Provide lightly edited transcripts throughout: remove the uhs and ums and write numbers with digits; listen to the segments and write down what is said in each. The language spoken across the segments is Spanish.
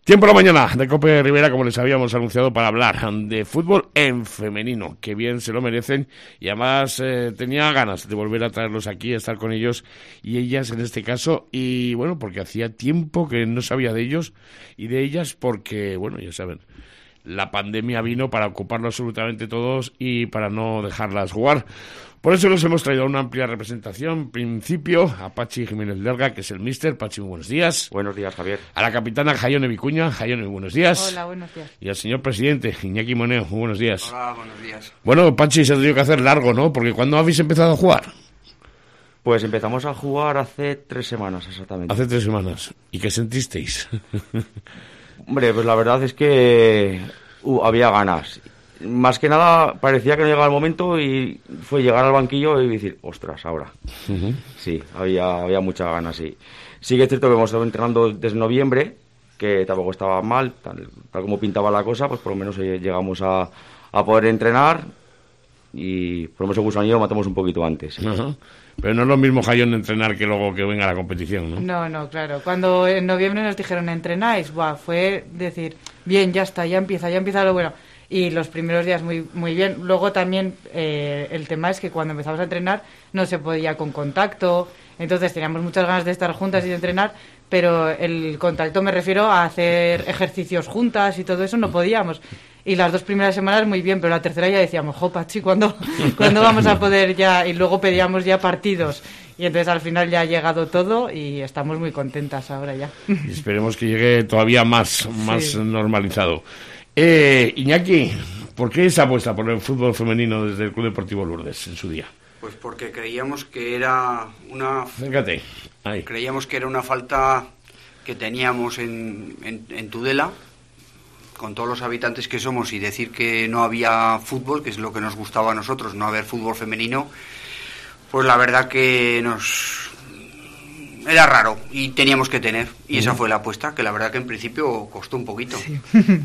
Tiempo de la mañana de Cope Rivera, como les habíamos anunciado, para hablar de fútbol en femenino, que bien se lo merecen, y además tenía ganas de volver a traerlos aquí, a estar con ellos y ellas en este caso, y bueno, porque hacía tiempo que no sabía de ellos y de ellas, porque, bueno, ya saben, la pandemia vino para ocuparlo absolutamente todos y para no dejarlas jugar. Por eso los hemos traído a una amplia representación. En principio, a Pachi Jiménez Lerga, que es el míster. Pachi, muy buenos días. Buenos días, Javier. A la capitana Jaione Vicuña. Jaione, buenos días. Hola, buenos días. Y al señor presidente, Iñaki Moneo, muy buenos días. Hola, buenos días. Bueno, Pachi, se ha tenido que hacer largo, ¿no? Porque ¿cuándo habéis empezado a jugar? Pues empezamos a jugar hace 3 semanas, exactamente. Hace 3 semanas. ¿Y qué sentisteis? Hombre, pues la verdad es que había ganas. Más que nada parecía que no llegaba el momento y fue llegar al banquillo y decir, ostras, ahora. Uh-huh. Sí, había muchas ganas, sí. Sí que es cierto que hemos estado entrenando desde noviembre, que tampoco estaba mal, tal como pintaba la cosa, pues por lo menos llegamos a poder entrenar y por lo menos el gusanillo lo matamos un poquito antes. Uh-huh. Pero no es lo mismo, Jaione, entrenar que luego que venga la competición, ¿no? No, claro. Cuando en noviembre nos dijeron entrenáis, fue decir, bien, ya está, ya empieza lo bueno. Y los primeros días muy bien. Luego también el tema es que cuando empezamos a entrenar no se podía con contacto, entonces teníamos muchas ganas de estar juntas y de entrenar, pero el contacto me refiero a hacer ejercicios juntas y todo eso no podíamos. Y las 2 primeras semanas muy bien, pero la tercera ya decíamos, Pachi, ¿cuándo vamos a poder ya? Y luego pedíamos ya partidos. Y entonces al final ya ha llegado todo y estamos muy contentas ahora ya. Y esperemos que llegue todavía más normalizado. Iñaki, ¿por qué esa apuesta por el fútbol femenino desde el Club Deportivo Lourdes en su día? Pues porque creíamos que era una... Acércate. Ahí. Creíamos que era una falta que teníamos en Tudela, con todos los habitantes que somos, y decir que no había fútbol, que es lo que nos gustaba a nosotros, no haber fútbol femenino, pues la verdad que era raro y teníamos que tener, y esa fue la apuesta, que la verdad que en principio costó un poquito. Sí.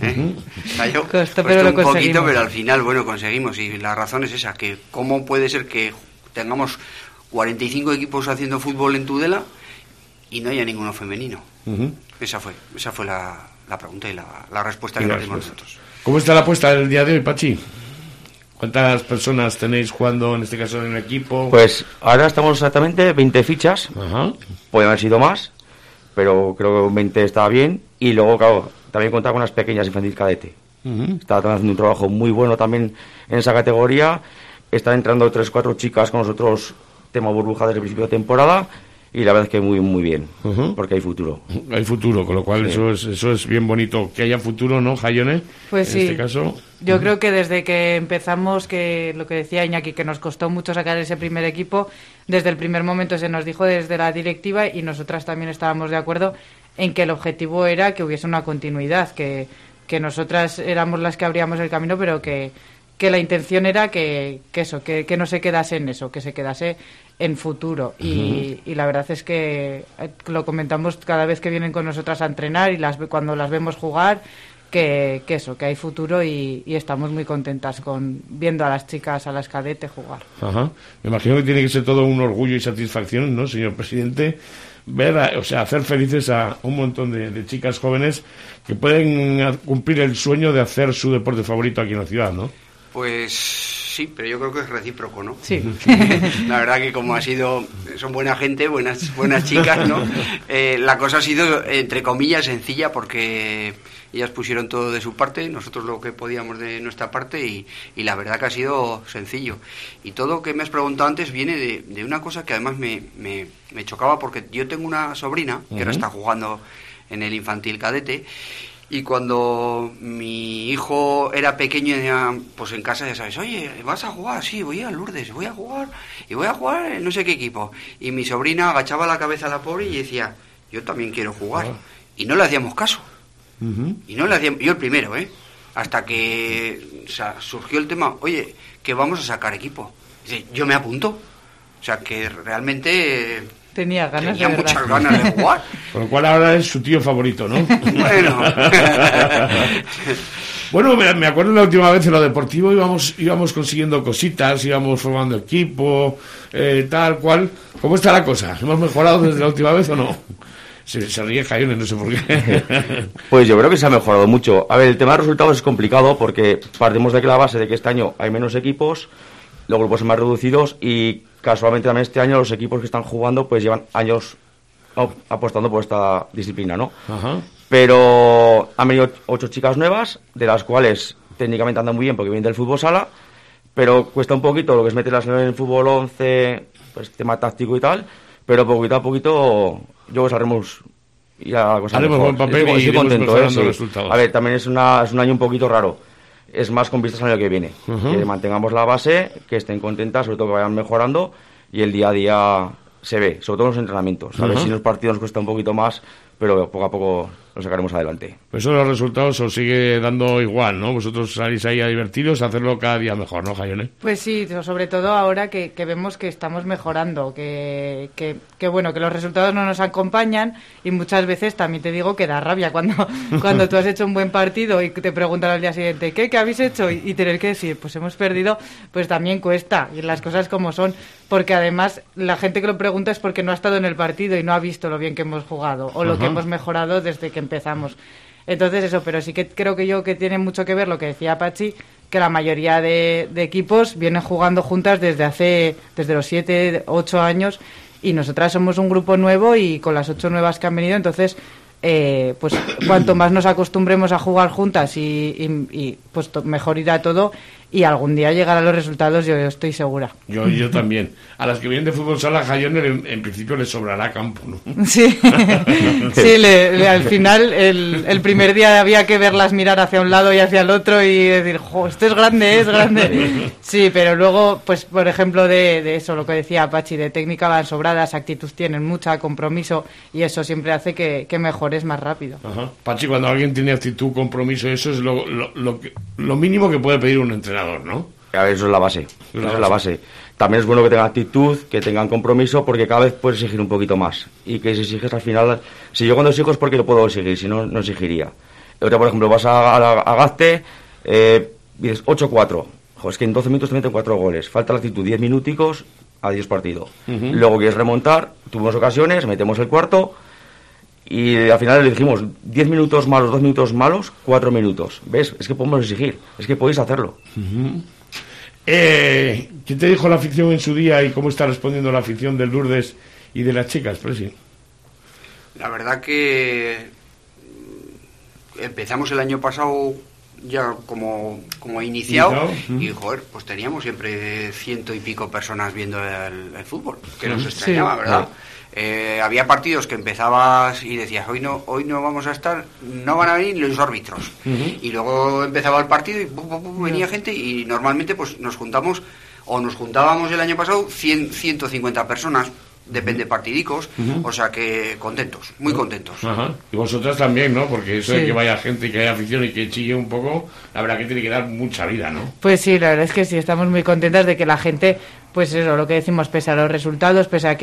Costó pero un poquito, pero al final, bueno, conseguimos, y la razón es esa, que cómo puede ser que tengamos 45 equipos haciendo fútbol en Tudela y no haya ninguno femenino. Uh-huh. Esa fue la pregunta y la respuesta que nos dimos nosotros. ¿Cómo está la apuesta del día de hoy, Pachi? ¿Cuántas personas tenéis jugando, en este caso, en el equipo? Pues ahora estamos exactamente 20 fichas. Ajá. Puede haber sido más, pero creo que 20 estaba bien. Y luego, claro, también contaba con unas pequeñas infantil cadete. Uh-huh. Estaba haciendo un trabajo muy bueno también en esa categoría. Están entrando 3-4 chicas con nosotros, tema burbuja desde el principio de temporada. Y la verdad es que muy, muy bien, uh-huh. Porque hay futuro. Hay futuro, con lo cual sí. eso es bien bonito. Que haya futuro, ¿no, Jaione? Pues en sí. Este caso. Yo creo que desde que empezamos, que lo que decía Iñaki, que nos costó mucho sacar ese primer equipo, desde el primer momento se nos dijo desde la directiva, y nosotras también estábamos de acuerdo en que el objetivo era que hubiese una continuidad, que nosotras éramos las que abríamos el camino, pero que la intención era que no se quedase en eso, que se quedase en futuro. Y la verdad es que lo comentamos cada vez que vienen con nosotras a entrenar y cuando las vemos jugar, que hay futuro y estamos muy contentas con viendo a las chicas, a las cadetes jugar. Ajá. Me imagino que tiene que ser todo un orgullo y satisfacción, ¿no, señor presidente? Hacer felices a un montón de chicas jóvenes que pueden cumplir el sueño de hacer su deporte favorito aquí en la ciudad, ¿no? Pues sí, pero yo creo que es recíproco, ¿no? Sí. La verdad que como son buena gente, buenas chicas, ¿no? La cosa ha sido, entre comillas, sencilla, porque ellas pusieron todo de su parte, nosotros lo que podíamos de nuestra parte, y la verdad que ha sido sencillo. Y todo lo que me has preguntado antes viene de una cosa que además me chocaba, porque yo tengo una sobrina que ahora está jugando en el infantil cadete. Y cuando mi hijo era pequeño, pues en casa ya sabes, oye, ¿vas a jugar? Sí, voy a Lourdes, voy a jugar, y voy a jugar en no sé qué equipo. Y mi sobrina agachaba la cabeza a la pobre y decía, yo también quiero jugar. Y no le hacíamos caso. Uh-huh. Y no le hacíamos, yo el primero, hasta que surgió el tema, oye, que vamos a sacar equipo. Dice, yo me apunto. O sea, que realmente... Tenía muchas ganas de jugar. Con lo cual ahora es su tío favorito, ¿no? Bueno. Bueno, me acuerdo la última vez en lo deportivo íbamos consiguiendo cositas, íbamos formando equipo, tal cual. ¿Cómo está la cosa? ¿Hemos mejorado desde la última vez o no? Se ríe Jaime, no sé por qué. Pues yo creo que se ha mejorado mucho. A ver, el tema de resultados es complicado porque partimos de que la base de que este año hay menos equipos, los grupos son más reducidos y casualmente también este año los equipos que están jugando pues llevan años apostando por esta disciplina, ¿no? Ajá. Pero han venido 8 chicas nuevas, de las cuales técnicamente andan muy bien porque vienen del fútbol sala, pero cuesta un poquito lo que es meterlas en el fútbol 11, pues tema táctico y tal, pero poquito a poquito yo creo que haremos la cosa haremos mejor. Buen papel y estoy contento, sí. Resultados. A ver, también es un año un poquito raro. Es más con vistas al año que viene. Que mantengamos la base, que estén contentas, sobre todo que vayan mejorando y el día a día se ve, sobre todo en los entrenamientos. A ver si en los partidos nos cuesta un poquito más, pero poco a poco lo sacaremos adelante. Pues eso, los resultados os sigue dando igual, ¿no? Vosotros salís ahí a divertiros, a hacerlo cada día mejor, ¿no, Jaione? Pues sí, sobre todo ahora que vemos que estamos mejorando, que bueno, que los resultados no nos acompañan y muchas veces también te digo que da rabia cuando tú has hecho un buen partido y te preguntan al día siguiente ¿qué habéis hecho? Y tener que decir, pues hemos perdido, pues también cuesta, y las cosas como son, porque además la gente que lo pregunta es porque no ha estado en el partido y no ha visto lo bien que hemos jugado o lo que hemos mejorado desde que empezamos. Entonces eso, pero sí que creo que tiene mucho que ver lo que decía Pachi, que la mayoría de equipos vienen jugando juntas desde los 7, 8 años y nosotras somos un grupo nuevo y con las 8 nuevas que han venido, entonces pues cuanto más nos acostumbremos a jugar juntas y pues mejor irá todo y algún día llegarán los resultados, yo estoy segura. Yo también. A las que vienen de fútbol sala, Jaione en principio les sobrará campo, ¿no? Sí, sí al final el primer día había que verlas mirar hacia un lado y hacia el otro y decir, jo, esto es grande, es grande. Sí, pero luego, pues por ejemplo de eso, lo que decía Pachi, de técnica van sobradas, actitud tienen mucha, compromiso y eso siempre hace que mejores más rápido. Ajá. Pachi, cuando alguien tiene actitud, compromiso, eso es lo mínimo que puede pedir un entrenador, ¿no? A ver, eso es la base. Eso es la base. También es bueno que tengan actitud, que tengan compromiso, porque cada vez puedes exigir un poquito más. Y que si exiges al final... Si yo cuando exijo es porque lo puedo exigir, si no, no exigiría. Otra, por ejemplo, vas a Gazte, dices 8-4. Joder, es que en 12 minutos te meten 4 goles. Falta la actitud, 10 minuticos, adiós partido. Luego quieres remontar, tuvimos ocasiones, metemos el cuarto... Y al final le dijimos 10 minutos malos, 2 minutos malos, 4 minutos. ¿Ves? Es que podemos exigir, es que podéis hacerlo. ¿Qué te dijo la afición en su día y cómo está respondiendo la afición del Lourdes y de las chicas, Presi? La verdad que empezamos el año pasado ya como iniciado y joder, pues teníamos siempre 100 y pico personas viendo el fútbol, que nos extrañaba, ¿verdad? Había partidos que empezabas y decías hoy no vamos a estar, no van a venir los árbitros y luego empezaba el partido y venía gente y normalmente pues nos juntábamos el año pasado 150 personas, depende partidicos, o sea que contentos, muy contentos. Ajá. Y vosotras también, ¿no? Porque eso de que vaya gente y que haya afición y que chille un poco, la verdad que tiene que dar mucha vida, ¿no? Pues sí, la verdad es que sí, estamos muy contentas de que la gente, pues eso, lo que decimos, pese a los resultados, pese a que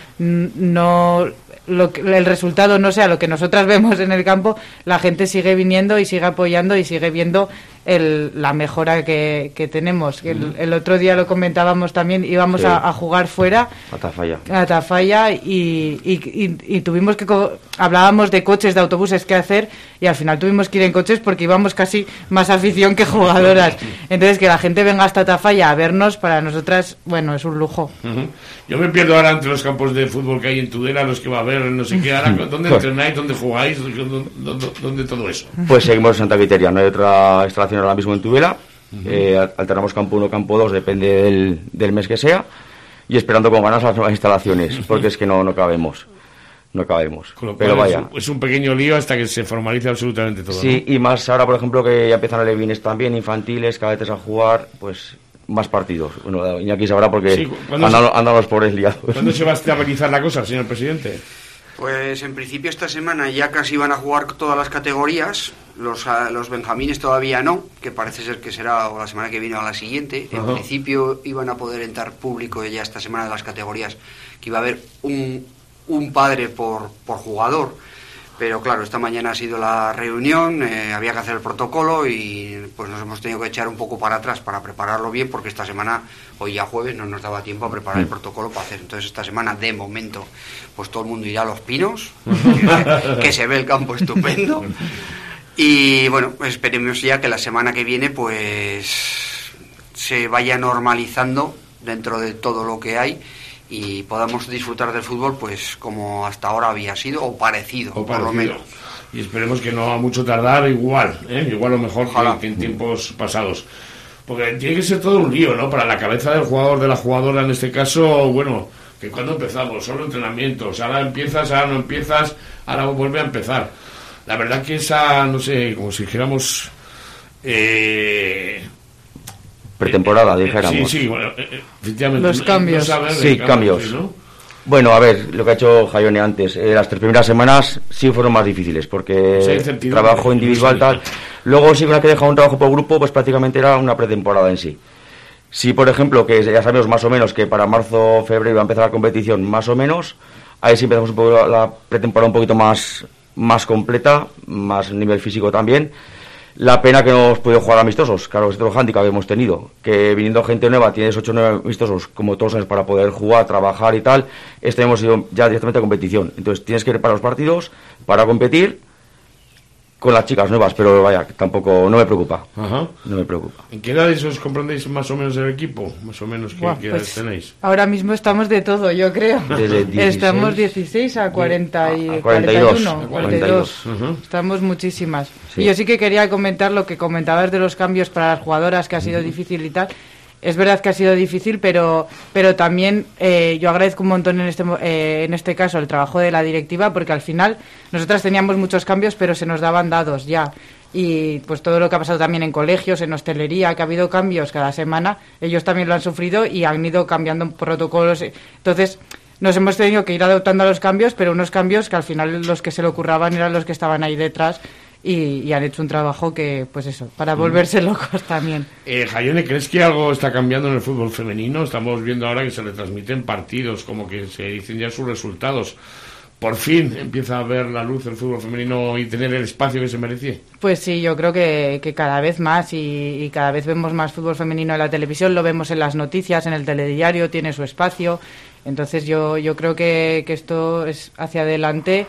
el resultado no sea lo que nosotras vemos en el campo, la gente sigue viniendo y sigue apoyando y sigue viendo la mejora que tenemos. El otro día lo comentábamos también, íbamos a jugar fuera a Tafalla y tuvimos que hablábamos de coches, de autobuses que hacer y al final tuvimos que ir en coches porque íbamos casi más afición que jugadoras. Entonces que la gente venga hasta Tafalla a vernos, para nosotras, bueno, es un lujo. Yo me pierdo ahora entre los campos de fútbol que hay en Tudela, los que va a haber, no sé qué, ahora, ¿dónde entrenáis? ¿Dónde jugáis? ¿Dónde todo eso? Pues seguimos en Santa Quiteria, no hay otra instalación ahora mismo en Tudela. Alternamos campo 1, campo 2, depende del mes que sea, y esperando con ganas las nuevas instalaciones, porque es que no cabemos. Pero vaya. Es un pequeño lío hasta que se formalice absolutamente todo. Sí, ¿no? Y más ahora, por ejemplo, que ya empiezan alevines también, infantiles, cadetes a jugar, pues más partidos. Bueno, Iñaki sabrá porque sí, andan los pobres liados. ¿Cuándo se va a estabilizar la cosa, señor presidente? Pues en principio esta semana ya casi van a jugar todas las categorías, los benjamines todavía no, que parece ser que será o la semana que viene o la siguiente. En principio iban a poder entrar público ya esta semana de las categorías, que iba a haber un padre por jugador, Pero claro, esta mañana ha sido la reunión, había que hacer el protocolo y pues nos hemos tenido que echar un poco para atrás para prepararlo bien, porque esta semana, hoy ya jueves, no nos daba tiempo a preparar el protocolo para hacer. Entonces esta semana, de momento, pues todo el mundo irá a Los Pinos, que se ve el campo estupendo. Y bueno, pues esperemos ya que la semana que viene pues se vaya normalizando dentro de todo lo que hay y podamos disfrutar del fútbol pues como hasta ahora había sido o parecido, por lo menos. Y esperemos que no va mucho tardar igual o mejor que en tiempos pasados. Porque tiene que ser todo un lío, ¿no? Para la cabeza del jugador, de la jugadora en este caso, bueno, que cuando empezamos, solo entrenamientos, ahora empiezas, ahora no empiezas, ahora vuelve a empezar. La verdad que esa, no sé, como si dijéramos... pretemporada, dijéramos. Sí, bueno, efectivamente. Los cambios. Cambios. ¿No? Bueno, a ver, lo que ha hecho Jaione antes, las 3 primeras semanas sí fueron más difíciles, porque trabajo individual, tal. Luego sí, una que deja un trabajo por grupo, pues prácticamente era una pretemporada en sí. Sí, por ejemplo, que ya sabemos más o menos que para marzo, febrero va a empezar la competición, más o menos, ahí sí empezamos un poco la pretemporada un poquito más completa, más nivel físico también. La pena que no hemos podido jugar amistosos, claro, es otro hándicap que hemos tenido, que viniendo gente nueva, tienes 8 o 9 amistosos como todos los años para poder jugar, trabajar y tal, hemos ido ya directamente a competición, entonces tienes que ir para los partidos, para competir con las chicas nuevas, pero vaya, tampoco, no me preocupa. Ajá. No me preocupa. ¿En qué edades os comprendéis más o menos el equipo? Más o menos, ¿qué edades pues, tenéis? Ahora mismo estamos de todo, yo creo. Desde 16, estamos 16 a 40 y a 42. 42. Uh-huh. Estamos muchísimas. Sí. Y yo sí que quería comentar lo que comentabas de los cambios para las jugadoras, que ha sido difícil y tal. Es verdad que ha sido difícil, pero también yo agradezco un montón en este caso el trabajo de la directiva, porque al final nosotras teníamos muchos cambios, pero se nos daban dados ya. Y pues todo lo que ha pasado también en colegios, en hostelería, que ha habido cambios cada semana, ellos también lo han sufrido y han ido cambiando protocolos. Entonces nos hemos tenido que ir adaptando a los cambios, pero unos cambios que al final los que se le ocurraban eran los que estaban ahí detrás. Y han hecho un trabajo que, pues eso, para volverse locos también. Jaione, ¿crees que algo está cambiando en el fútbol femenino? Estamos viendo ahora que se le transmiten partidos, como que se dicen ya sus resultados. Por fin empieza a ver la luz el fútbol femenino y tener el espacio que se merecía. Pues sí, yo creo que cada vez más y cada vez vemos más fútbol femenino en la televisión, lo vemos en las noticias, en el telediario, tiene su espacio. Entonces yo creo que esto es hacia adelante.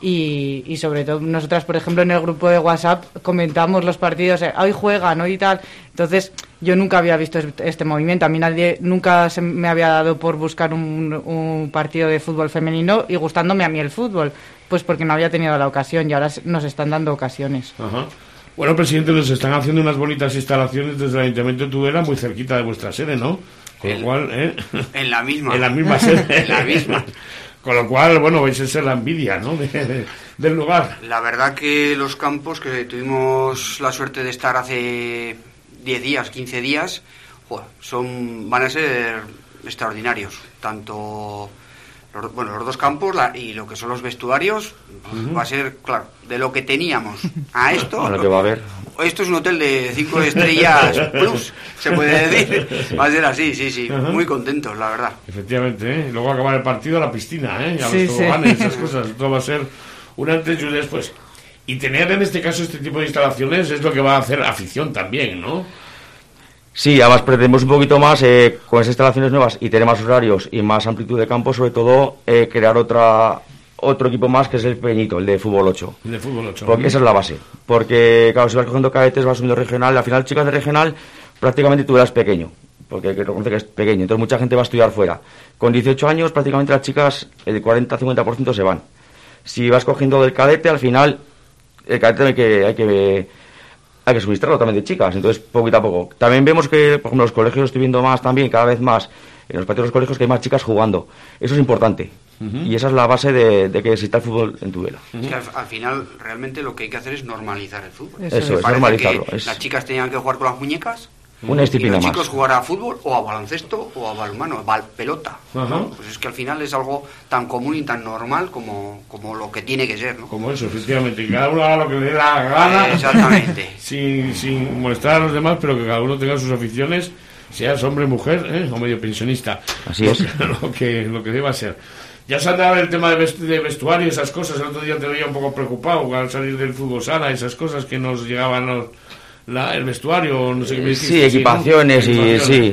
Y sobre todo nosotras, por ejemplo, en el grupo de WhatsApp comentamos los partidos, hoy juegan, hoy tal. Entonces yo nunca había visto este movimiento, a mí nunca se me había dado por buscar un partido de fútbol femenino y gustándome a mí el fútbol, pues porque no había tenido la ocasión y ahora nos están dando ocasiones. Ajá. Bueno, presidente, nos están haciendo unas bonitas instalaciones desde el Ayuntamiento de Tudela, muy cerquita de vuestra sede, ¿no? Con lo cual, En la misma. En la misma sede. En la misma. Con lo cual, bueno, vais a ser la envidia, ¿no? Del lugar. La verdad que los campos, que tuvimos la suerte de estar hace 10 días, 15 días, van a ser extraordinarios. Tanto los dos campos y lo que son los vestuarios, va a ser, claro, de lo que teníamos a esto. Lo que va a haber. Esto es un hotel de 5 estrellas plus, se puede decir. Va a ser así, sí. Muy contentos, la verdad. Efectivamente, ¿eh? Luego acabar el partido a la piscina, ¿eh? A sí, los toboganes, esas cosas. Todo va a ser un antes y un después. Y tener en este caso este tipo de instalaciones es lo que va a hacer afición también, ¿no? Sí, además pretendemos un poquito más con esas instalaciones nuevas y tener más horarios y más amplitud de campo, sobre todo crear otro equipo más, que es el pequeñito, el de fútbol 8. El de fútbol 8. Porque esa es la base. Porque, claro, si vas cogiendo cadetes, vas subiendo regional, al final chicas de regional prácticamente tú eras pequeño, porque hay que reconocer que es pequeño, entonces mucha gente va a estudiar fuera. Con 18 años prácticamente las chicas, el 40-50% se van. Si vas cogiendo del cadete, al final el cadete hay que suministrarlo también de chicas, entonces poquito a poco. También vemos que, por ejemplo, los colegios estoy viendo más también, cada vez más, en los patios de los colegios, que hay más chicas jugando. Eso es importante. Y esa es la base de que exista el fútbol en Tudela. Es que al final, realmente lo que hay que hacer es normalizar el fútbol. Eso es normalizarlo. Las chicas tenían que jugar con las muñecas. Una disciplina y los más. chicos jugar a fútbol o a baloncesto o a balonmano, pelota, ¿no? Pues es que al final es algo tan común y tan normal como lo que tiene que ser, ¿no? Como eso, efectivamente, que cada uno haga lo que le dé la gana. Exactamente. sin molestar a los demás, pero que cada uno tenga sus aficiones, seas hombre, mujer, o medio pensionista. Así es. Lo que deba ser. Ya se andaba el tema de vestuario, esas cosas. El otro día te veía un poco preocupado al salir del fútbol sala, esas cosas que nos llegaban el vestuario, no sé qué me dijiste. Sí, equipaciones, ¿no?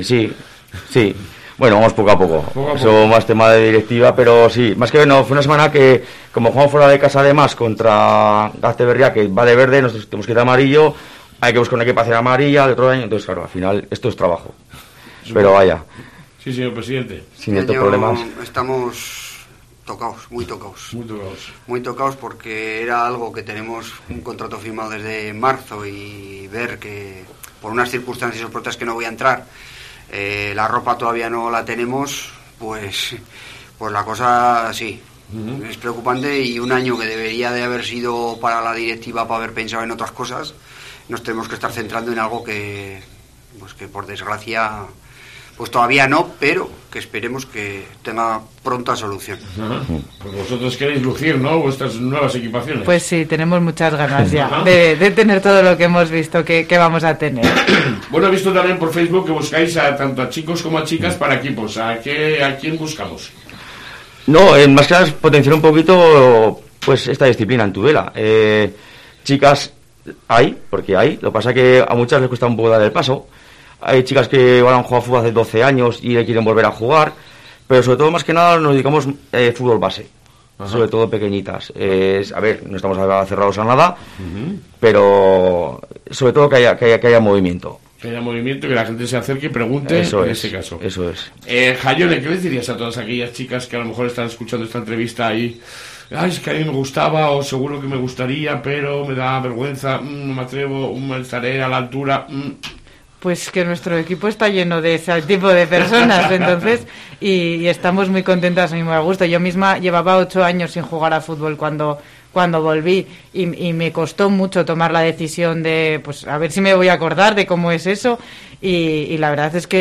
Sí. Bueno, vamos poco a poco. Eso más tema de directiva, pero sí. Más que no, fue una semana que, como jugamos fuera de casa además contra Gazteberria, que va de verde, nosotros tenemos que ir de amarillo, hay que buscar una equipación amarilla de otro año, entonces claro, al final esto es trabajo. Pero vaya. Sí, señor presidente. Sin estos problemas. Estamos muy tocados porque era algo que tenemos un contrato firmado desde marzo y ver que por unas circunstancias o por otras que no voy a entrar, la ropa todavía no la tenemos, pues la cosa sí, es preocupante, y un año que debería de haber sido para la directiva para haber pensado en otras cosas, nos tenemos que estar centrando en algo que por desgracia pues todavía no, pero que esperemos que tenga pronta solución. Pues vosotros queréis lucir, ¿no?, vuestras nuevas equipaciones. Pues sí, tenemos muchas ganas ya de tener todo lo que hemos visto que vamos a tener. Bueno, he visto también por Facebook que buscáis tanto a chicos como a chicas para equipos. ¿A quién buscamos? No, más que nada es potenciar un poquito pues esta disciplina en Tudela. Chicas hay, porque hay. Lo que pasa es que a muchas les cuesta un poco dar el paso. Hay chicas que han jugado fútbol hace 12 años y quieren volver a jugar, pero sobre todo, más que nada, nos dedicamos fútbol base. Sobre todo pequeñitas. A ver, no estamos cerrados a nada, pero sobre todo que haya movimiento. Que haya movimiento, que la gente se acerque y pregunte en ese caso. Eso es. Jayone, ¿qué les dirías a todas aquellas chicas que a lo mejor están escuchando esta entrevista ahí? Ay, es que a mí me gustaba, o seguro que me gustaría, pero me da vergüenza, no me atrevo, estaré a la altura. Pues que nuestro equipo está lleno de ese tipo de personas, entonces, y estamos muy contentas y muy a gusto. Yo misma llevaba 8 años sin jugar a fútbol cuando volví, y me costó mucho tomar la decisión de, pues, a ver si me voy a acordar de cómo es eso, y la verdad es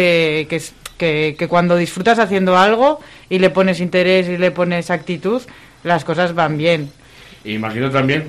que cuando disfrutas haciendo algo y le pones interés y le pones actitud, las cosas van bien. Imagino también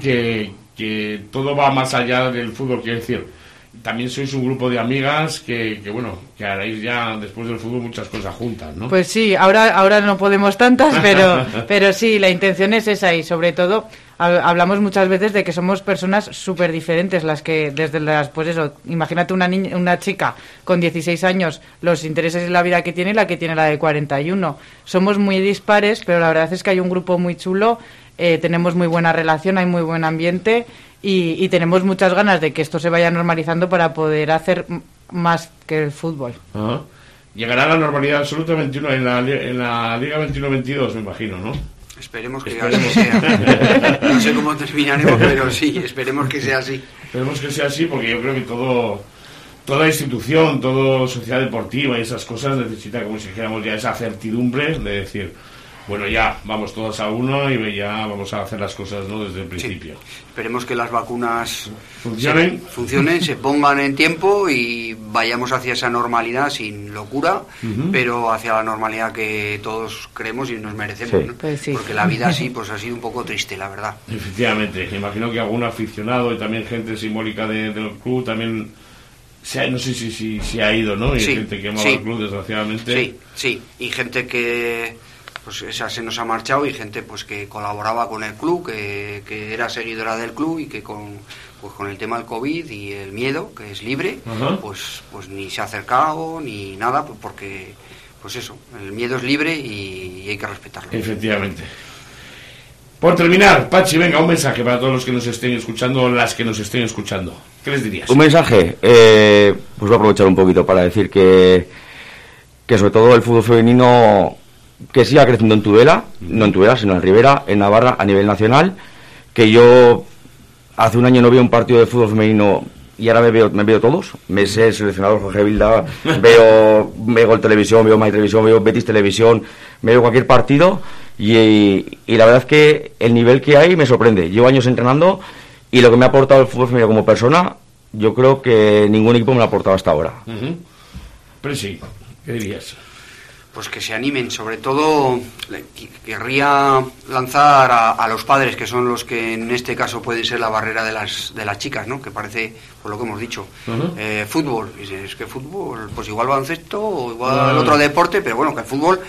que todo va más allá del fútbol, quiero decir. También sois un grupo de amigas que haréis ya después del fútbol muchas cosas juntas, ¿no? Pues sí, ahora no podemos tantas, pero sí, la intención es esa, y sobre todo hablamos muchas veces de que somos personas súper diferentes, las que pues eso, imagínate una chica con 16 años, los intereses y la vida que tiene y la que tiene la de 41. Somos muy dispares, pero la verdad es que hay un grupo muy chulo, tenemos muy buena relación, hay muy buen ambiente. Y tenemos muchas ganas de que esto se vaya normalizando para poder hacer más que el fútbol. Ajá. Llegará a la normalidad absoluta 21 en la Liga 21-22, me imagino, ¿no? Esperemos que así sea. No sé cómo terminaremos, pero sí, esperemos que sea así. Esperemos que sea así, porque yo creo que toda institución, toda sociedad deportiva y esas cosas necesita, como si dijéramos, ya esa certidumbre de decir, bueno, ya vamos todos a uno y ya vamos a hacer las cosas, ¿no?, desde el principio. Sí. Esperemos que las vacunas funcionen, se pongan en tiempo y vayamos hacia esa normalidad sin locura, pero hacia la normalidad que todos creemos y nos merecemos, ¿no? Pues sí. Porque la vida así pues ha sido un poco triste, la verdad. Efectivamente, me imagino que algún aficionado y también gente simbólica del club también no sé si ha ido, ¿no? Y sí, gente que amaba el club, desgraciadamente. Sí, y gente que pues esa se nos ha marchado, y gente pues que colaboraba con el club, que era seguidora del club, y que con el tema del COVID y el miedo, que es libre, pues ni se ha acercado ni nada, pues porque pues eso, el miedo es libre y hay que respetarlo. Efectivamente. Por terminar, Pachi, venga, un mensaje para todos los que nos estén escuchando, las que nos estén escuchando. ¿Qué les dirías? Un mensaje, pues voy a aprovechar un poquito para decir que sobre todo el fútbol femenino que siga creciendo en Tudela, no en Tudela, sino en Ribera, en Navarra, a nivel nacional, que yo hace un año no veía un partido de fútbol femenino y ahora me veo todos, me sé el seleccionador Jorge Vilda, veo Gol Televisión, veo My Televisión, veo Betis Televisión, me veo cualquier partido y la verdad es que el nivel que hay me sorprende. Llevo años entrenando y lo que me ha aportado el fútbol femenino como persona, yo creo que ningún equipo me lo ha aportado hasta ahora. Pero sí, ¿qué dirías? Pues que se animen, sobre todo querría lanzar a los padres, que son los que en este caso pueden ser la barrera de las chicas, ¿no? Que parece, por lo que hemos dicho, fútbol, es que fútbol, pues igual baloncesto o igual otro deporte, pero bueno, que el fútbol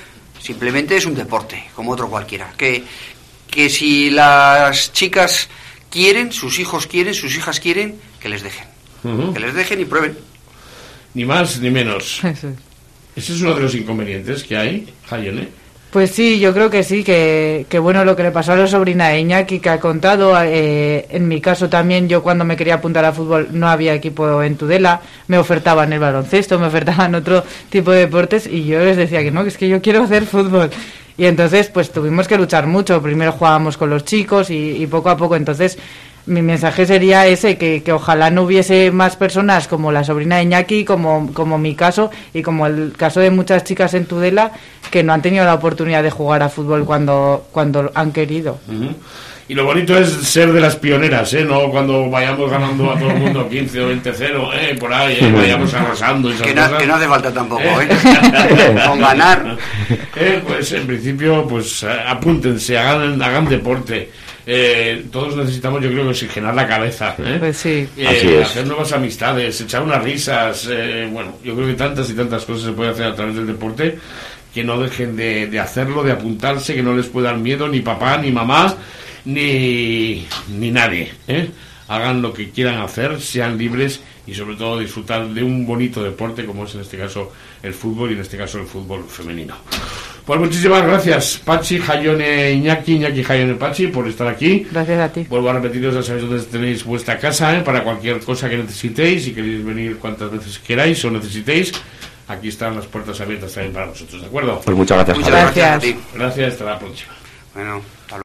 simplemente es un deporte, como otro cualquiera. Que si las chicas quieren, sus hijos quieren, sus hijas quieren, que les dejen. Que les dejen y prueben. Ni más ni menos. Eso es. Ese es uno de los inconvenientes que hay, Jaione. Pues sí, yo creo que sí, que bueno, lo que le pasó a la sobrina de Iñaki que ha contado, en mi caso también, yo cuando me quería apuntar a fútbol no había equipo en Tudela, me ofertaban el baloncesto, me ofertaban otro tipo de deportes y yo les decía que no, que es que yo quiero hacer fútbol. Y entonces pues tuvimos que luchar mucho, primero jugábamos con los chicos y poco a poco, entonces mi mensaje sería ese, que ojalá no hubiese más personas como la sobrina de Iñaki, como mi caso y como el caso de muchas chicas en Tudela que no han tenido la oportunidad de jugar a fútbol cuando han querido. Y lo bonito es ser de las pioneras, no cuando vayamos ganando a todo el mundo 15 o 20-0, por ahí, vayamos arrasando y esas que cosas. no hace falta tampoco, con ganar. Pues en principio, pues apúntense, hagan deporte. Todos necesitamos, yo creo, que oxigenar la cabeza, Pues sí. Hacer nuevas amistades, echar unas risas, bueno, yo creo que tantas y tantas cosas se pueden hacer a través del deporte, que no dejen de hacerlo, de apuntarse, que no les pueda dar miedo ni papá, ni mamá, ni nadie, hagan lo que quieran hacer, sean libres y sobre todo disfrutar de un bonito deporte como es en este caso el fútbol y en este caso el fútbol femenino. Pues muchísimas gracias, Patxi, Jaione, Iñaki, Jaione, Patxi, por estar aquí. Gracias a ti. Vuelvo a repetiros, ya sabéis dónde tenéis vuestra casa, para cualquier cosa que necesitéis, si queréis venir cuantas veces queráis o necesitéis, aquí están las puertas abiertas también para vosotros, ¿de acuerdo? Pues muchas gracias. Muchas gracias a ti. Gracias, hasta la próxima. Bueno, hasta luego.